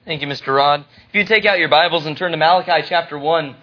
Thank you, Mr. Rod. If you take out your Bibles and turn to Malachi chapter 1,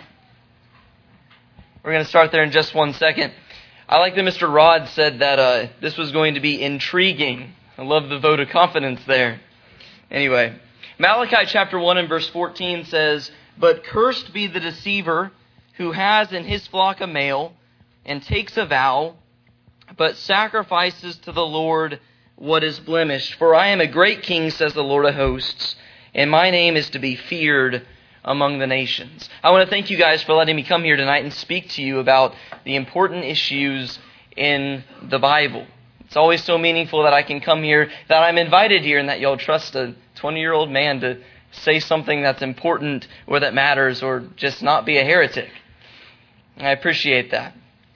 we're going to start there in just 1 second. I like that Mr. Rod said that this was going to be intriguing. I love the vote of confidence there. Anyway, Malachi chapter 1 and verse 14 says, "But cursed be the deceiver who has in his flock a male, and takes a vow, but sacrifices to the Lord what is blemished. For I am a great king, says the Lord of hosts, and my name is to be feared among the nations." I want to thank you guys for letting me come here tonight and speak to you about the important issues in the Bible. It's always so meaningful that I can come here, that I'm invited here, and that y'all trust a 20-year-old man to say something that's important or that matters, or just not be a heretic. I appreciate that.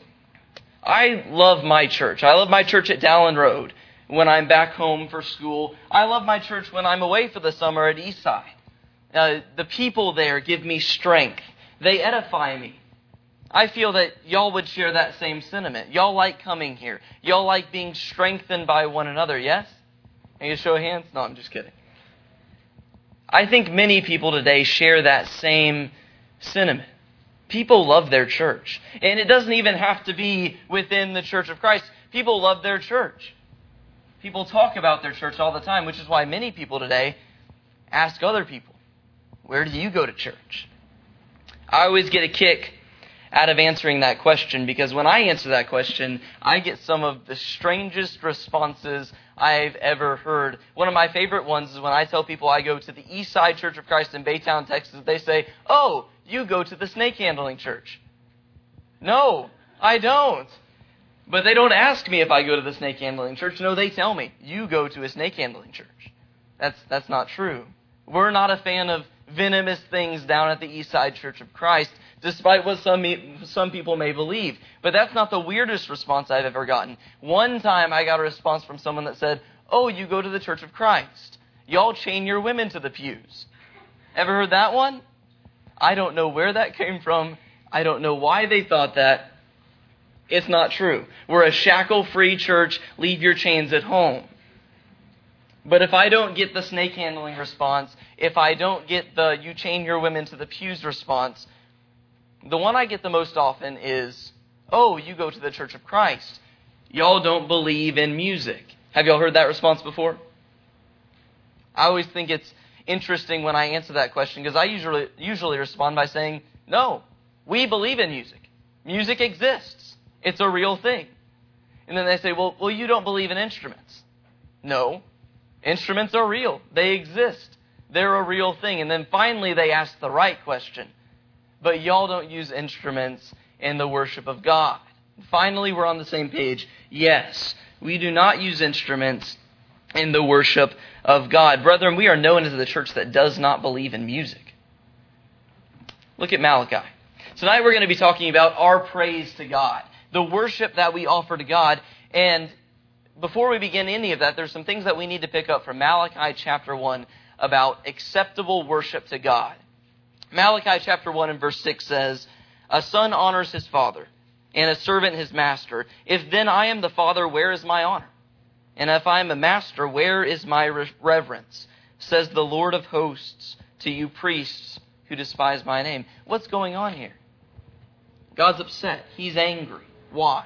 I love my church. I love my church at Dallin Road when I'm back home for school. I love my church when I'm away for the summer at Eastside. The people there give me strength. They edify me. I feel that y'all would share that same sentiment. Y'all like coming here. Y'all like being strengthened by one another, yes? Can you show of hands? No, I'm just kidding. I think many people today share that same sentiment. People love their church. And it doesn't even have to be within the Church of Christ. People love their church. People talk about their church all the time, which is why many people today ask other people, "Where do you go to church?" I always get a kick out of answering that question, because when I answer that question, I get some of the strangest responses I've ever heard. One of my favorite ones is when I tell people I go to the Eastside Church of Christ in Baytown, Texas. They say, "Oh, you go to the snake handling church." No, I don't. But they don't ask me if I go to the snake handling church. No, they tell me, "You go to a snake handling church." That's not true. We're not a fan of venomous things down at the Eastside Church of Christ, despite what some people may believe. But that's not the weirdest response I've ever gotten. One time I got a response from someone that said, "Oh, you go to the Church of Christ. Y'all chain your women to the pews." Ever heard that one? I don't know where that came from. I don't know why they thought that. It's not true. We're a shackle-free church. Leave your chains at home. But if I don't get the snake handling response, if I don't get the "you chain your women to the pews" response, the one I get the most often is, "Oh, you go to the Church of Christ. Y'all don't believe in music." Have y'all heard that response before? I always think it's interesting when I answer that question, because I usually respond by saying, "No, we believe in music. Music exists. It's a real thing." And then they say, well, you don't believe in instruments." No, instruments are real. They exist. They're a real thing. And then finally they ask the right question. "But y'all don't use instruments in the worship of God." And finally, we're on the same page. Yes, we do not use instruments in the worship of God. Brethren, we are known as the church that does not believe in music. Look at Malachi. Tonight we're going to be talking about our praise to God, the worship that we offer to God. And before we begin any of that, there's some things that we need to pick up from Malachi chapter 1 about acceptable worship to God. Malachi chapter 1 and verse 6 says, "A son honors his father, and a servant his master. If then I am the father, where is my honor? And if I am a master, where is my reverence? Says the Lord of hosts to you priests who despise my name." What's going on here? God's upset. He's angry. Why?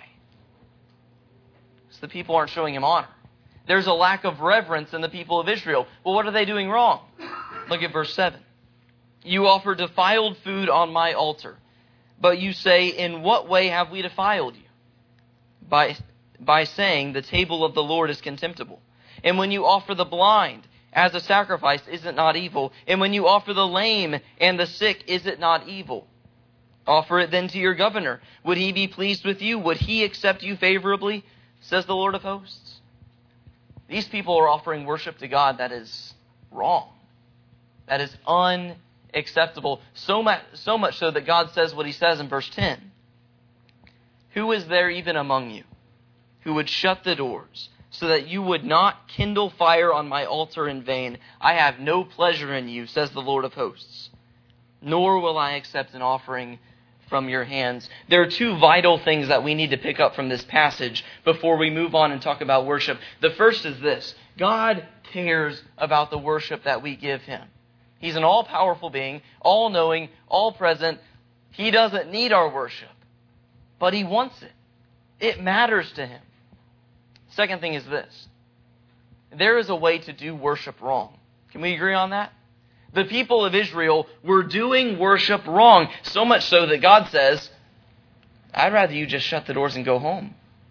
Because the people aren't showing him honor. There's a lack of reverence in the people of Israel. Well, what are they doing wrong? Look at verse 7. "You offer defiled food on my altar. But you say, 'In what way have we defiled you?' By saying, 'The table of the Lord is contemptible.' And when you offer the blind as a sacrifice, is it not evil? And when you offer the lame and the sick, is it not evil? Offer it then to your governor. Would he be pleased with you? Would he accept you favorably? Says the Lord of hosts." These people are offering worship to God that is wrong. That is unacceptable. So much so that God says what he says in verse 10. "Who is there even among you who would shut the doors so that you would not kindle fire on my altar in vain? I have no pleasure in you, says the Lord of hosts, nor will I accept an offering from your hands." There are two vital things that we need to pick up from this passage before we move on and talk about worship. The first is this: God cares about the worship that we give him. He's an all-powerful being, all-knowing, all-present. He doesn't need our worship, but He wants it. It matters to Him. Second thing is this. There is a way to do worship wrong. Can we agree on that? The people of Israel were doing worship wrong, so much so that God says, I'd rather you just shut the doors and go home.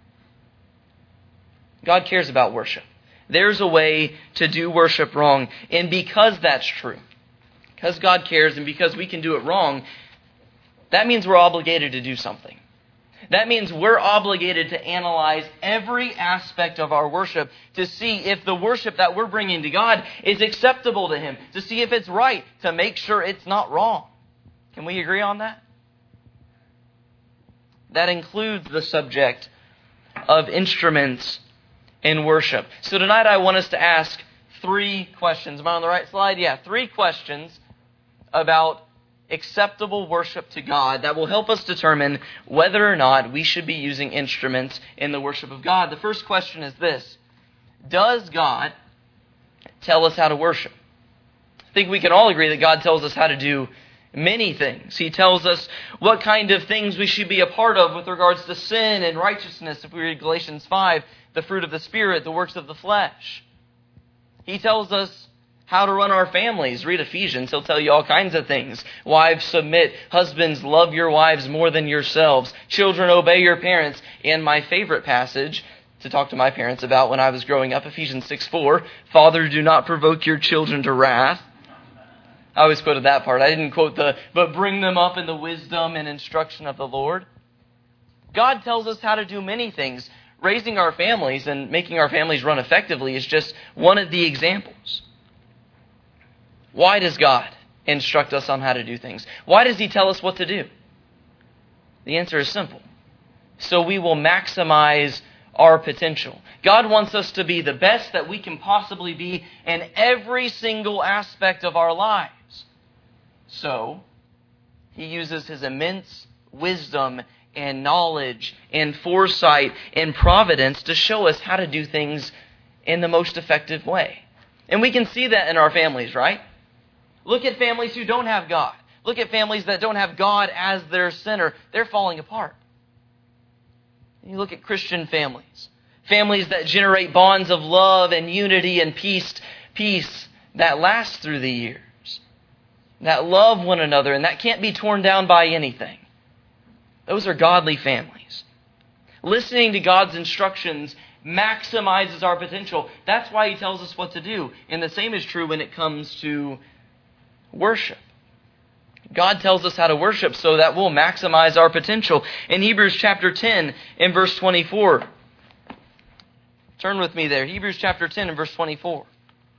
God cares about worship. There's a way to do worship wrong. And because that's true, because God cares and because we can do it wrong, that means we're obligated to do something. That means we're obligated to analyze every aspect of our worship to see if the worship that we're bringing to God is acceptable to Him, to see if it's right, to make sure it's not wrong. Can we agree on that? That includes the subject of instruments in worship. So tonight I want us to ask 3 questions. Am I on the right slide? Yeah, 3 questions about acceptable worship to God that will help us determine whether or not we should be using instruments in the worship of God. The first question is this: does God tell us how to worship? I think we can all agree that God tells us how to do many things. He tells us what kind of things we should be a part of with regards to sin and righteousness. If we read Galatians 5, the fruit of the Spirit, the works of the flesh. He tells us how to run our families. Read Ephesians. He'll tell you all kinds of things. Wives, submit. Husbands, love your wives more than yourselves. Children, obey your parents. And my favorite passage to talk to my parents about when I was growing up, Ephesians 6:4. Father, do not provoke your children to wrath. I always quoted that part. I didn't quote but bring them up in the wisdom and instruction of the Lord. God tells us how to do many things. Raising our families and making our families run effectively is just one of the examples. Why does God instruct us on how to do things? Why does He tell us what to do? The answer is simple. So we will maximize our potential. God wants us to be the best that we can possibly be in every single aspect of our lives. So He uses His immense wisdom and knowledge and foresight and providence to show us how to do things in the most effective way. And we can see that in our families, right? Look at families who don't have God. Look at families that don't have God as their center. They're falling apart. You look at Christian families. Families that generate bonds of love and unity and peace that last through the years. That love one another and that can't be torn down by anything. Those are godly families. Listening to God's instructions maximizes our potential. That's why He tells us what to do. And the same is true when it comes to worship. God tells us how to worship so that we'll maximize our potential. In Hebrews chapter 10 and verse 24. Turn with me there. Hebrews chapter 10 and verse 24.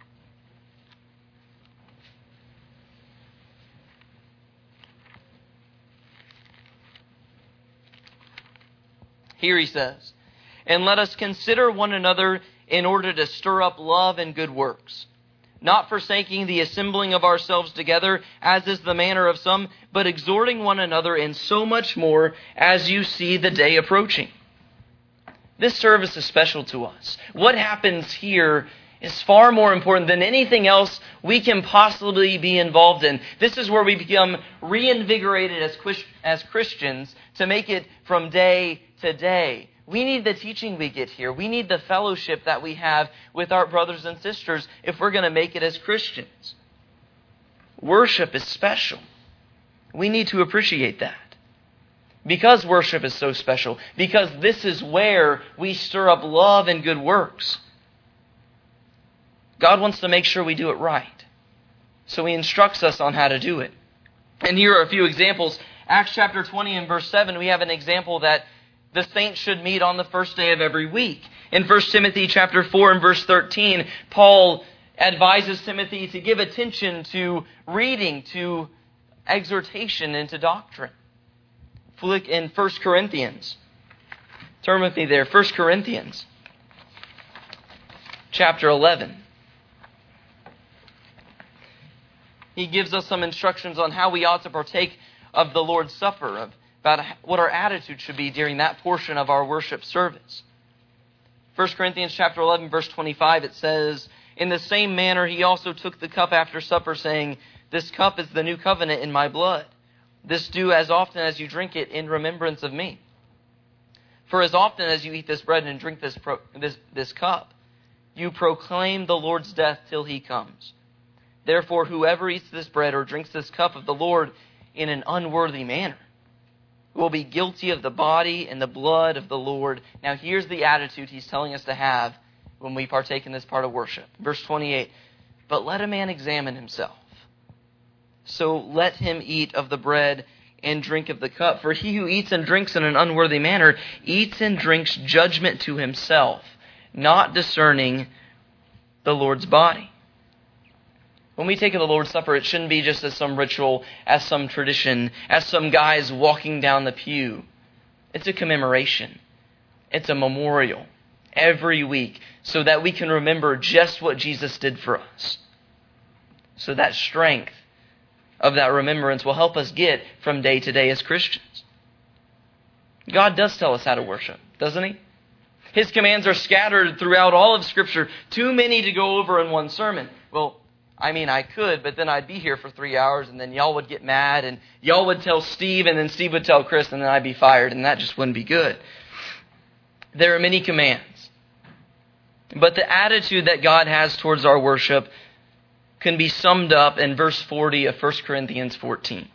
Here he says, "And let us consider one another in order to stir up love and good works, not forsaking the assembling of ourselves together, as is the manner of some, but exhorting one another, and so much more as you see the day approaching." This service is special to us. What happens here is far more important than anything else we can possibly be involved in. This is where we become reinvigorated as Christians to make it from day to day. We need the teaching we get here. We need the fellowship that we have with our brothers and sisters if we're going to make it as Christians. Worship is special. We need to appreciate that. Because worship is so special, because this is where we stir up love and good works, God wants to make sure we do it right. So He instructs us on how to do it. And here are a few examples. Acts chapter 20 and verse 7, we have an example that the saints should meet on the first day of every week. In 1 Timothy chapter 4 and verse 13, Paul advises Timothy to give attention to reading, to exhortation, and to doctrine. Look in 1 Corinthians. Turn with me there. 1 Corinthians chapter 11. He gives us some instructions on how we ought to partake of the Lord's Supper, about what our attitude should be during that portion of our worship service. 1 Corinthians chapter 11, verse 25, it says, "In the same manner he also took the cup after supper, saying, This cup is the new covenant in my blood. This do as often as you drink it in remembrance of me. For as often as you eat this bread and drink this cup, you proclaim the Lord's death till he comes. Therefore, whoever eats this bread or drinks this cup of the Lord in an unworthy manner will be guilty of the body and the blood of the Lord. Now here's the attitude he's telling us to have when we partake in this part of worship. Verse 28, but let a man examine himself. So let him eat of the bread and drink of the cup. For he who eats and drinks in an unworthy manner eats and drinks judgment to himself, not discerning the Lord's body. When we take the Lord's Supper, it shouldn't be just as some ritual, as some tradition, as some guys walking down the pew. It's a commemoration. It's a memorial every week so that we can remember just what Jesus did for us. So that strength of that remembrance will help us get from day to day as Christians. God does tell us how to worship, doesn't he? His commands are scattered throughout all of Scripture, too many to go over in one sermon. Well, I could, but then I'd be here for 3 hours, and then y'all would get mad, and y'all would tell Steve, and then Steve would tell Chris, and then I'd be fired, and that just wouldn't be good. There are many commands. But the attitude that God has towards our worship can be summed up in verse 40 of 1 Corinthians 14.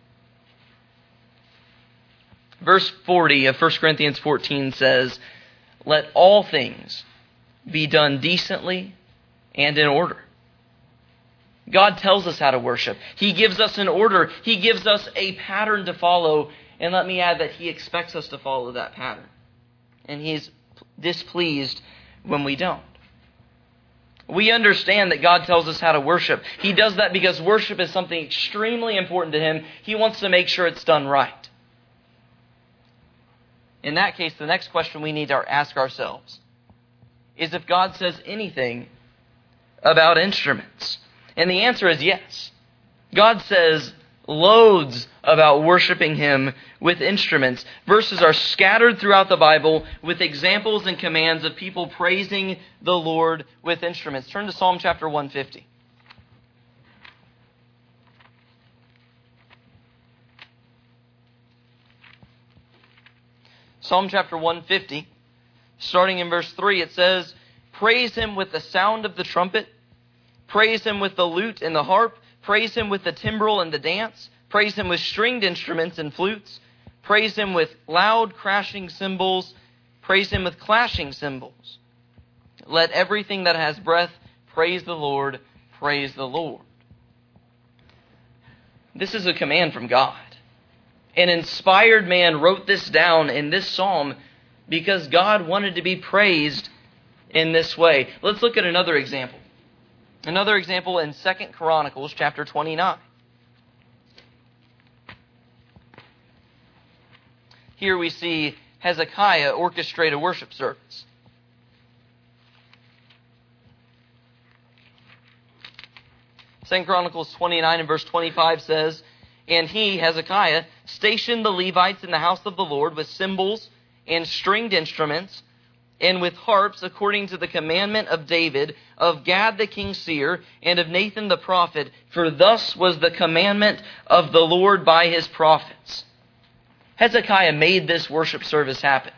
Verse 40 of 1 Corinthians 14 says, let all things be done decently and in order. God tells us how to worship. He gives us an order. He gives us a pattern to follow. And let me add that He expects us to follow that pattern. And He's displeased when we don't. We understand that God tells us how to worship. He does that because worship is something extremely important to Him. He wants to make sure it's done right. In that case, the next question we need to ask ourselves is if God says anything about instruments. And the answer is yes. God says loads about worshiping Him with instruments. Verses are scattered throughout the Bible with examples and commands of people praising the Lord with instruments. Turn to Psalm chapter 150. Psalm chapter 150, starting in verse 3, it says, praise Him with the sound of the trumpet. Praise Him with the lute and the harp. Praise Him with the timbrel and the dance. Praise Him with stringed instruments and flutes. Praise Him with loud crashing cymbals. Praise Him with clashing cymbals. Let everything that has breath praise the Lord. Praise the Lord. This is a command from God. An inspired man wrote this down in this psalm because God wanted to be praised in this way. Let's look at another example. Another example in 2 Chronicles chapter 29. Here we see Hezekiah orchestrate a worship service. Second Chronicles 29 and verse 25 says, and he, Hezekiah, stationed the Levites in the house of the Lord with cymbals and stringed instruments, and with harps, according to the commandment of David, of Gad the king's seer, and of Nathan the prophet, for thus was the commandment of the Lord by His prophets. Hezekiah made this worship service happen.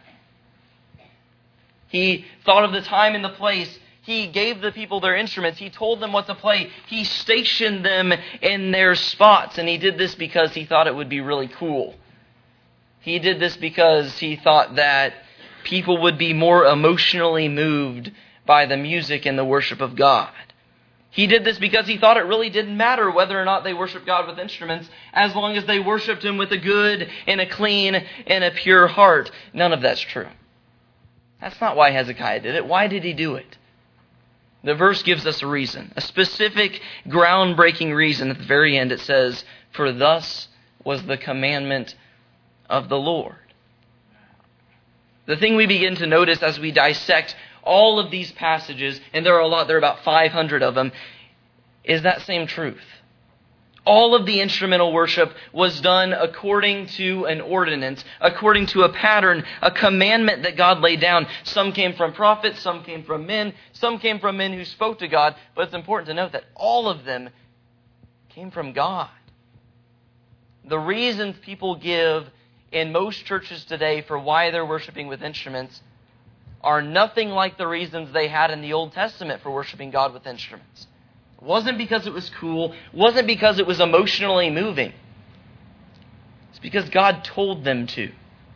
He thought of the time and the place. He gave the people their instruments. He told them what to play. He stationed them in their spots, and he did this because he thought it would be really cool. He did this because he thought that people would be more emotionally moved by the music and the worship of God. He did this because he thought it really didn't matter whether or not they worshiped God with instruments, as long as they worshiped Him with a good and a clean and a pure heart. None of that's true. That's not why Hezekiah did it. Why did he do it? The verse gives us a reason, a specific, groundbreaking reason. At the very end it says, for thus was the commandment of the Lord. The thing we begin to notice as we dissect all of these passages, and there are a lot, there are about 500 of them, is that same truth. All of the instrumental worship was done according to an ordinance, according to a pattern, a commandment that God laid down. Some came from prophets, some came from men who spoke to God, but it's important to note that all of them came from God. The reasons people give in most churches today for why they're worshiping with instruments are nothing like the reasons they had in the Old Testament for worshiping God with instruments. It wasn't because it was cool. It wasn't because it was emotionally moving. It's because God told them to.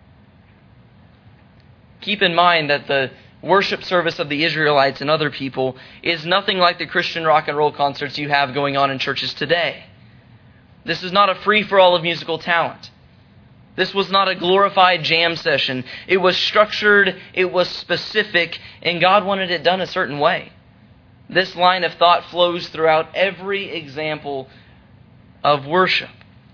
Keep in mind that the worship service of the Israelites and other people is nothing like the Christian rock and roll concerts you have going on in churches today. This is not a free-for-all of musical talent. This was not a glorified jam session. It was structured, it was specific, and God wanted it done a certain way. This line of thought flows throughout every example of worship.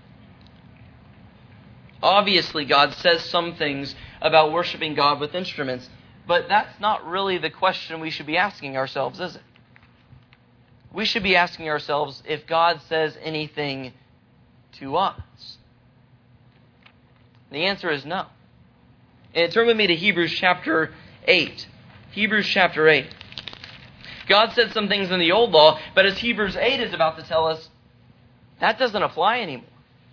Obviously, God says some things about worshiping God with instruments, but that's not really the question we should be asking ourselves, is it? We should be asking ourselves if God says anything to us. The answer is no. And turn with me to Hebrews chapter 8. Hebrews chapter 8. God said some things in the old law, but as Hebrews 8 is about to tell us, that doesn't apply anymore.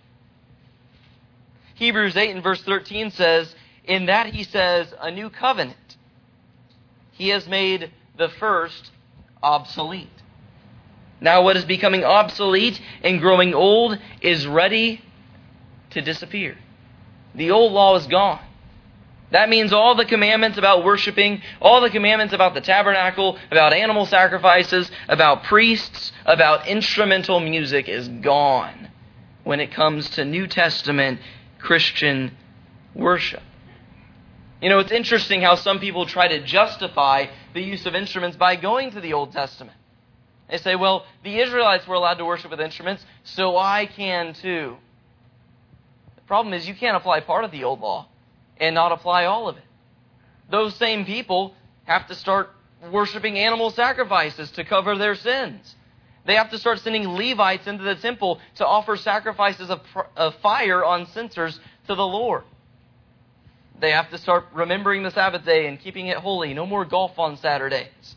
Hebrews 8 and verse 13 says, in that he says, a new covenant. He has made the first obsolete. Now what is becoming obsolete and growing old is ready to disappear. The old law is gone. That means all the commandments about worshiping, all the commandments about the tabernacle, about animal sacrifices, about priests, about instrumental music is gone when it comes to New Testament Christian worship. You know, it's interesting how some people try to justify the use of instruments by going to the Old Testament. They say, well, the Israelites were allowed to worship with instruments, so I can too. The problem is you can't apply part of the old law and not apply all of it. Those same people have to start worshiping animal sacrifices to cover their sins. They have to start sending Levites into the temple to offer sacrifices of fire on censers to the Lord. They have to start remembering the Sabbath day and keeping it holy. No more golf on Saturdays.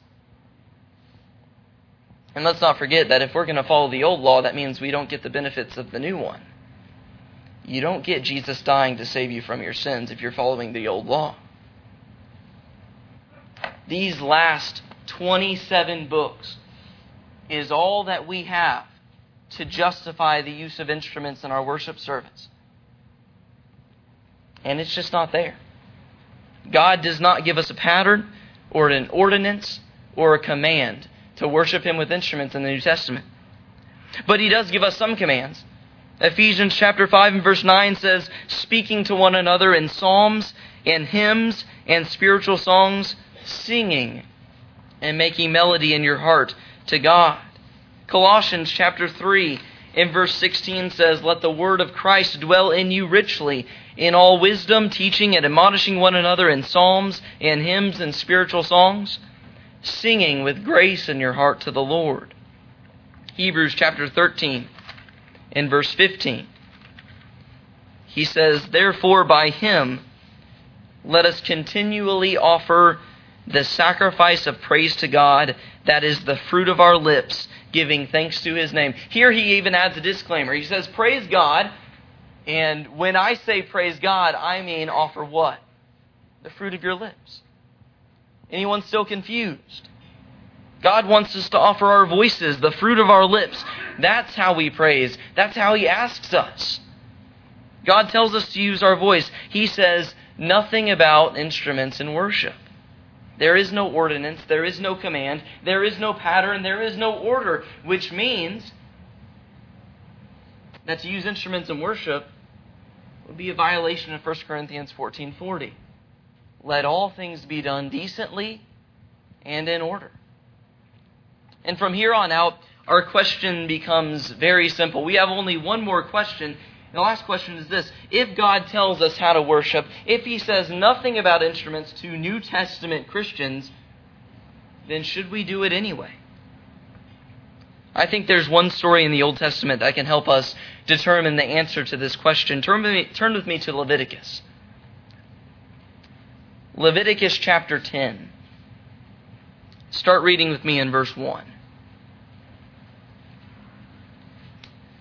And let's not forget that if we're going to follow the old law, that means we don't get the benefits of the new one. You don't get Jesus dying to save you from your sins if you're following the old law. These last 27 books is all that we have to justify the use of instruments in our worship service. And it's just not there. God does not give us a pattern or an ordinance or a command to worship Him with instruments in the New Testament. But He does give us some commands. Ephesians chapter 5 and verse 9 says, speaking to one another in psalms and hymns and spiritual songs, singing and making melody in your heart to God. Colossians chapter 3 and verse 16 says, let the word of Christ dwell in you richly, in all wisdom, teaching and admonishing one another in psalms and hymns and spiritual songs, singing with grace in your heart to the Lord. Hebrews chapter 13 and verse 15. He says, therefore by Him let us continually offer the sacrifice of praise to God, that is the fruit of our lips, giving thanks to His name. Here he even adds a disclaimer. He says, praise God. And when I say praise God, I mean offer what? The fruit of your lips. Anyone still confused? God wants us to offer our voices, the fruit of our lips. That's how we praise. That's how He asks us. God tells us to use our voice. He says nothing about instruments in worship. There is no ordinance. There is no command. There is no pattern. There is no order, which means that to use instruments in worship would be a violation of 1 Corinthians 14:40. Let all things be done decently and in order. And from here on out, our question becomes very simple. We have only one more question. And the last question is this. If God tells us how to worship, if He says nothing about instruments to New Testament Christians, then should we do it anyway? I think there's one story in the Old Testament that can help us determine the answer to this question. Turn with me to Leviticus. Leviticus chapter 10. Start reading with me in verse 1.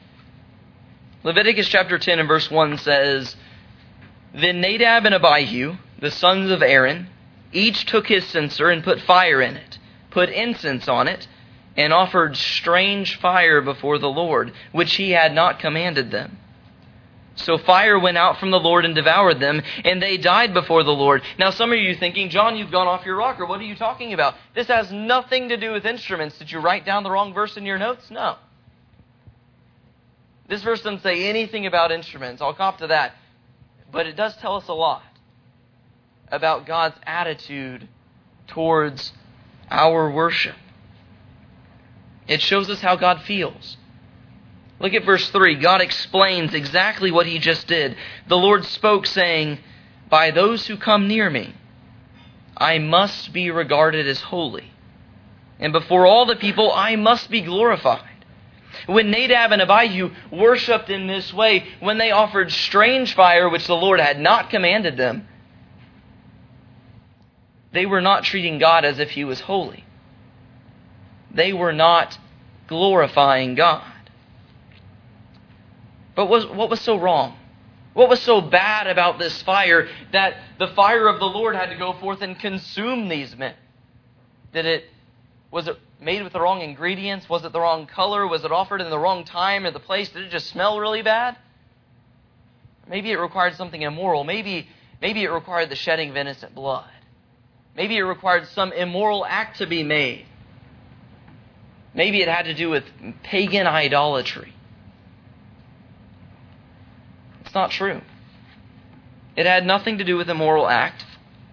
Leviticus chapter 10 and verse 1 says, Then Nadab and Abihu, the sons of Aaron, each took his censer and put fire in it, put incense on it, and offered strange fire before the Lord, which he had not commanded them. So fire went out from the Lord and devoured them, and they died before the Lord. Now some of you thinking, John, you've gone off your rocker. What are you talking about? This has nothing to do with instruments. Did you write down the wrong verse in your notes? No. This verse doesn't say anything about instruments. I'll cop to that. But it does tell us a lot about God's attitude towards our worship. It shows us how God feels. Look at verse 3. God explains exactly what he just did. The Lord spoke, saying, By those who come near me, I must be regarded as holy, and before all the people I must be glorified. When Nadab and Abihu worshipped in this way, when they offered strange fire which the Lord had not commanded them, they were not treating God as if he was holy. They were not glorifying God. But what was so wrong? What was so bad about this fire that the fire of the Lord had to go forth and consume these men? Was it made with the wrong ingredients? Was it the wrong color? Was it offered in the wrong time or the place? Did it just smell really bad? Maybe it required something immoral. Maybe it required the shedding of innocent blood. Maybe it required some immoral act to be made. Maybe it had to do with pagan idolatry. It's not true. It had nothing to do with a moral act.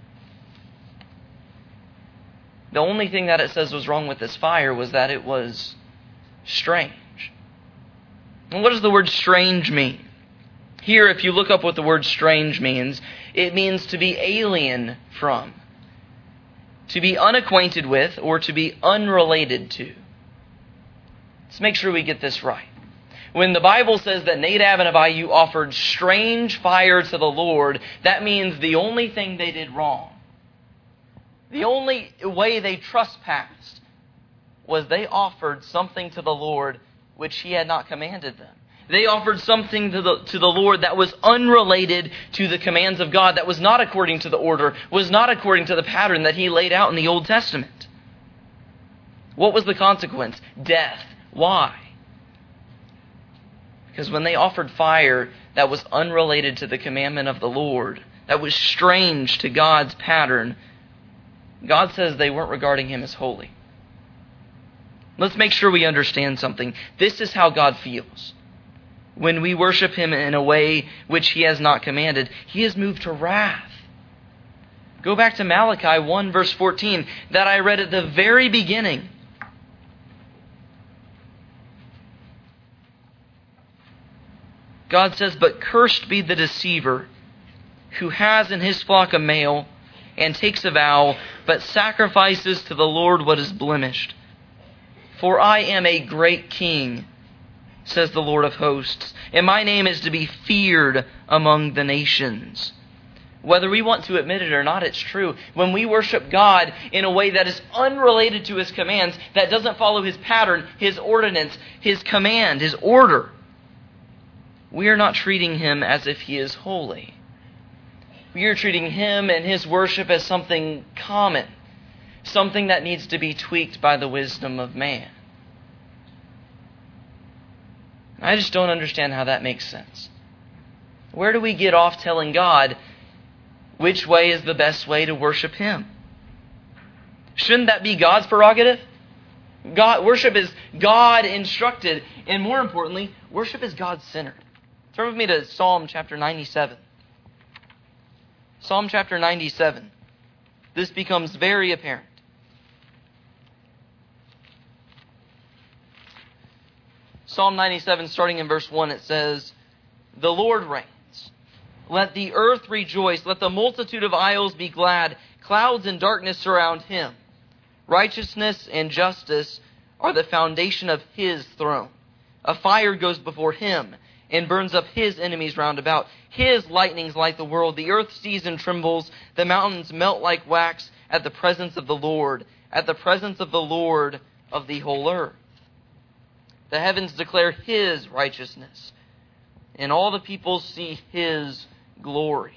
The only thing that it says was wrong with this fire was that it was strange. And what does the word strange mean? Here, if you look up what the word strange means, it means to be alien from, to be unacquainted with, or to be unrelated to. Let's make sure we get this right. When the Bible says that Nadab and Abihu offered strange fire to the Lord, that means the only thing they did wrong, the only way they trespassed, was they offered something to the Lord which he had not commanded them. They offered something to the Lord that was unrelated to the commands of God, that was not according to the order, was not according to the pattern that he laid out in the Old Testament. What was the consequence? Death. Why? Because when they offered fire that was unrelated to the commandment of the Lord, that was strange to God's pattern, God says they weren't regarding him as holy. Let's make sure we understand something. This is how God feels. When we worship him in a way which he has not commanded, he is moved to wrath. Go back to Malachi 1 verse 14 that I read at the very beginning. God says, But cursed be the deceiver who has in his flock a male and takes a vow, but sacrifices to the Lord what is blemished. For I am a great king, says the Lord of hosts, and my name is to be feared among the nations. Whether we want to admit it or not, it's true. When we worship God in a way that is unrelated to his commands, that doesn't follow his pattern, his ordinance, his command, his order, we are not treating him as if he is holy. We are treating him and his worship as something common, something that needs to be tweaked by the wisdom of man. I just don't understand how that makes sense. Where do we get off telling God which way is the best way to worship him? Shouldn't that be God's prerogative? Worship is God instructed, and more importantly, worship is God centered. Turn with me to Psalm chapter 97. Psalm chapter 97. This becomes very apparent. Psalm 97, starting in verse 1, it says, The Lord reigns. Let the earth rejoice. Let the multitude of isles be glad. Clouds and darkness surround him. Righteousness and justice are the foundation of his throne. A fire goes before him and burns up his enemies round about. His lightnings light the world. The earth sees and trembles. The mountains melt like wax at the presence of the Lord, at the presence of the Lord of the whole earth. The heavens declare his righteousness. and all the people see His glory.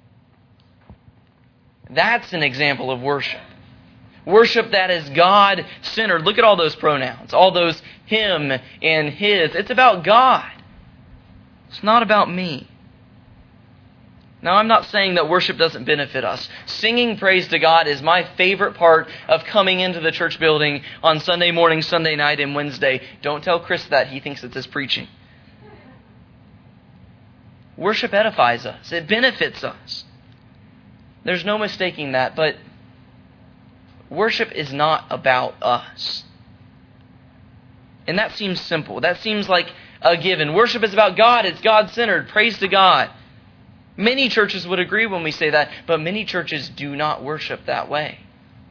That's an example of worship. Worship that is God-centered. Look at all those pronouns, all those Him and His. It's about God. It's not about me. Now, I'm not saying that worship doesn't benefit us. Singing praise to God is my favorite part of coming into the church building on Sunday morning, Sunday night, and Wednesday. Don't tell Chris that. He thinks it's his preaching. Worship edifies us. It benefits us. There's no mistaking that, but worship is not about us. And that seems simple. That seems like a given. Worship is about God. It's God-centered. Praise to God. Many churches would agree when we say that, but many churches do not worship that way.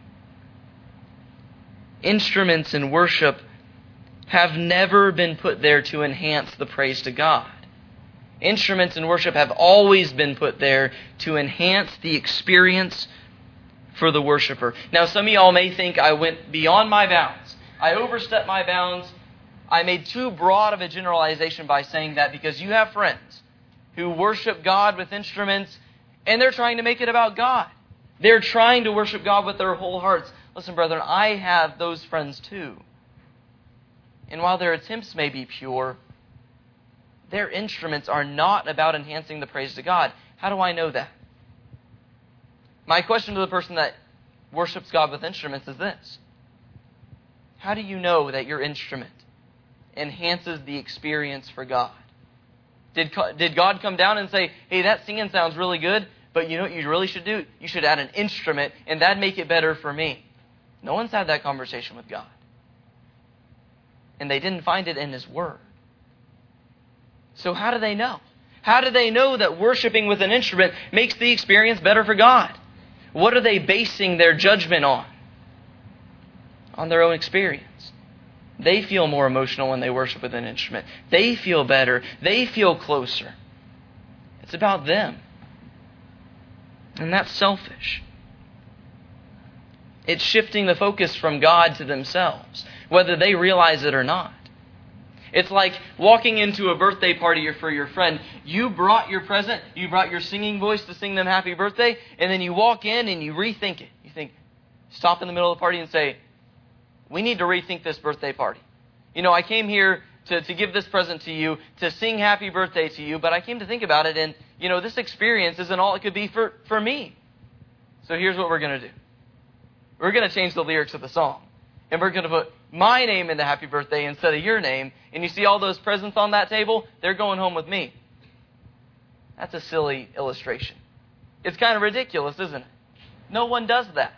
Instruments in worship have never been put there to enhance the praise to God. Instruments in worship have always been put there to enhance the experience for the worshiper. Now, some of y'all may think I went beyond my bounds. I overstepped my bounds. I made too broad of a generalization by saying that because you have friends who worship God with instruments, and they're trying to make it about God. They're trying to worship God with their whole hearts. Listen, brethren, I have those friends too. And while their attempts may be pure, their instruments are not about enhancing the praise to God. How do I know that? My question to the person that worships God with instruments is this: how do you know that your instrument enhances the experience for God? Did God come down and say, hey, that singing sounds really good, but you know what you really should do? You should add an instrument, and that'd make it better for me. No one's had that conversation with God. And they didn't find it in His Word. So how do they know? How do they know that worshiping with an instrument makes the experience better for God? What are they basing their judgment on? On their own experience. They feel more emotional when they worship with an instrument. They feel better. They feel closer. It's about them. And that's selfish. It's shifting the focus from God to themselves, whether they realize it or not. It's like walking into a birthday party for your friend. You brought your present, you brought your singing voice to sing them happy birthday, and then you walk in and you rethink it. You think, stop in the middle of the party and say, we need to rethink this birthday party. You know, I came here to give this present to you, to sing happy birthday to you, but I came to think about it, and, you know, this experience isn't all it could be for me. So here's what we're going to do. We're going to change the lyrics of the song. And we're going to put my name in the happy birthday instead of your name. And you see all those presents on that table? They're going home with me. That's a silly illustration. It's kind of ridiculous, isn't it? No one does that.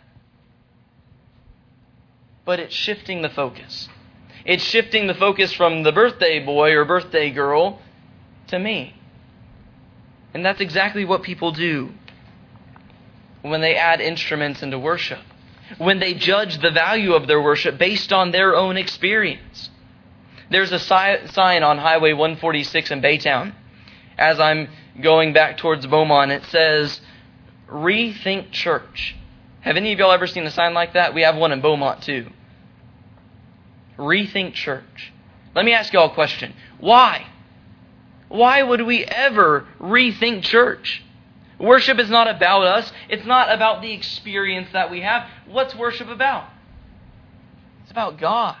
But it's shifting the focus. It's shifting the focus from the birthday boy or birthday girl to me. And that's exactly what people do when they add instruments into worship. When they judge the value of their worship based on their own experience. There's a sign on Highway 146 in Baytown. As I'm going back towards Beaumont, it says, Rethink Church. Have any of y'all ever seen a sign like that? We have one in Beaumont too. Rethink Church. Let me ask y'all a question. Why? Why would we ever rethink church? Worship is not about us. It's not about the experience that we have. What's worship about? It's about God.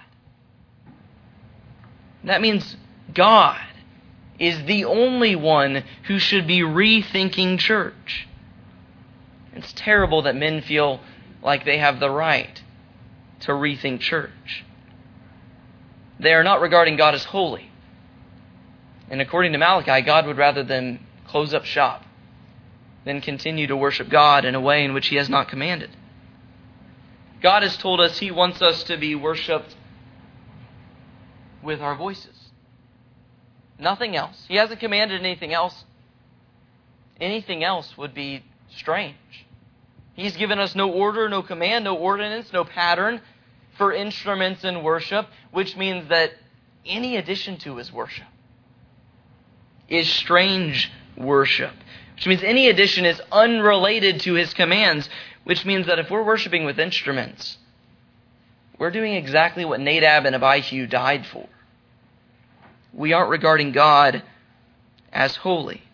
That means God is the only one who should be rethinking church. It's terrible that men feel like they have the right to rethink church. They are not regarding God as holy. And according to Malachi, God would rather them close up shop than continue to worship God in a way in which He has not commanded. God has told us He wants us to be worshipped with our voices. Nothing else. He hasn't commanded anything else. Anything else would be strange. He's given us no order, no command, no ordinance, no pattern for instruments in worship, which means that any addition to His worship is strange worship. Which means any addition is unrelated to His commands, which means that if we're worshiping with instruments, we're doing exactly what Nadab and Abihu died for. We aren't regarding God as holy.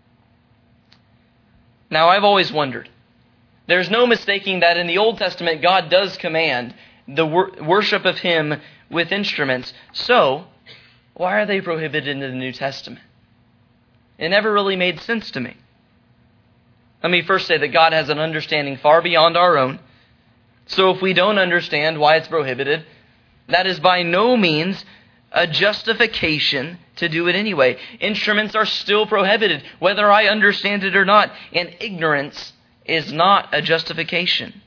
Now, I've always wondered, there's no mistaking that in the Old Testament, God does command the worship of Him with instruments. So, why are they prohibited in the New Testament? It never really made sense to me. Let me first say that God has an understanding far beyond our own. So if we don't understand why it's prohibited, that is by no means a justification to do it anyway. Instruments are still prohibited, whether I understand it or not, and ignorance is not a justification.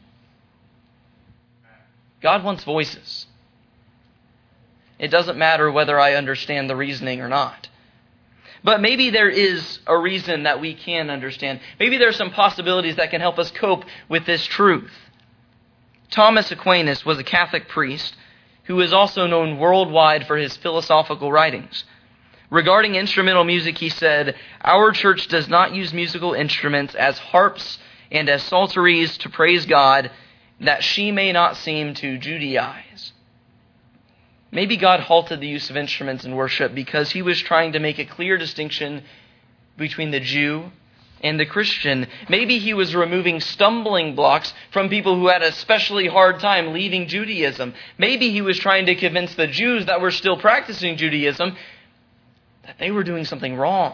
God wants voices. It doesn't matter whether I understand the reasoning or not. But maybe there is a reason that we can understand. Maybe there are some possibilities that can help us cope with this truth. Thomas Aquinas was a Catholic priest who is also known worldwide for his philosophical writings. Regarding instrumental music, he said, "Our church does not use musical instruments as harps and as psalteries to praise God, that she may not seem to Judaize." Maybe God halted the use of instruments in worship because He was trying to make a clear distinction between the Jew and the Christian. Maybe He was removing stumbling blocks from people who had an especially hard time leaving Judaism. Maybe He was trying to convince the Jews that were still practicing Judaism that they were doing something wrong.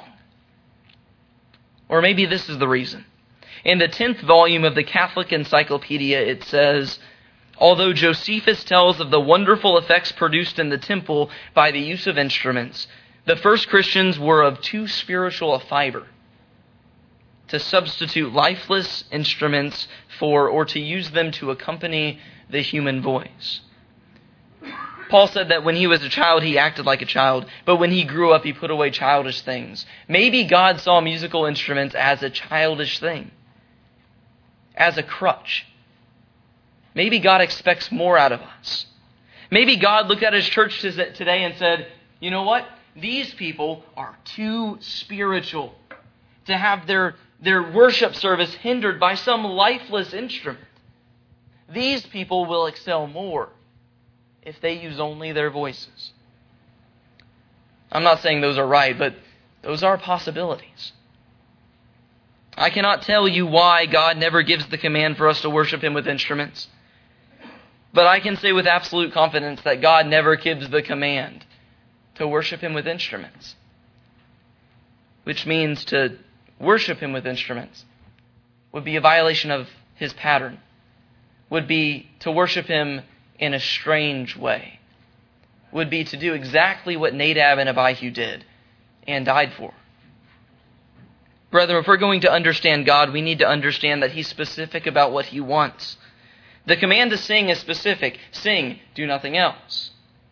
Or maybe this is the reason. In the 10th volume of the Catholic Encyclopedia, it says, "Although Josephus tells of the wonderful effects produced in the temple by the use of instruments, the first Christians were of too spiritual a fiber to substitute lifeless instruments for, or to use them to accompany the human voice." Paul said that when he was a child, he acted like a child, but when he grew up, he put away childish things. Maybe God saw musical instruments as a childish thing, as a crutch. Maybe God expects more out of us. Maybe God looked at His church today and said, "You know what? These people are too spiritual to have their worship service hindered by some lifeless instrument. These people will excel more if they use only their voices." I'm not saying those are right, but those are possibilities. I cannot tell you why God never gives the command for us to worship Him with instruments. But I can say with absolute confidence that God never gives the command to worship Him with instruments. Which means to worship Him with instruments would be a violation of His pattern. Would be to worship Him in a strange way. Would be to do exactly what Nadab and Abihu did and died for. Brethren, if we're going to understand God, we need to understand that He's specific about what He wants. The command to sing is specific. Sing, do nothing else.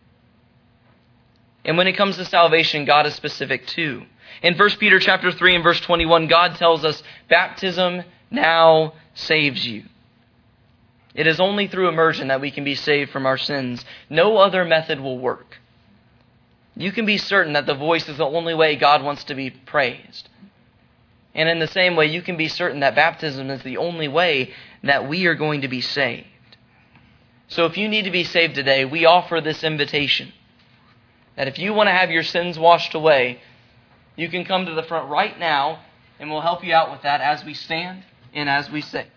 And when it comes to salvation, God is specific too. In 1 Peter chapter 3 and verse 21, God tells us, "Baptism now saves you." It is only through immersion that we can be saved from our sins. No other method will work. You can be certain that the voice is the only way God wants to be praised. And in the same way, you can be certain that baptism is the only way that we are going to be saved. So if you need to be saved today, we offer this invitation. That if you want to have your sins washed away, you can come to the front right now, and we'll help you out with that as we stand and as we sing.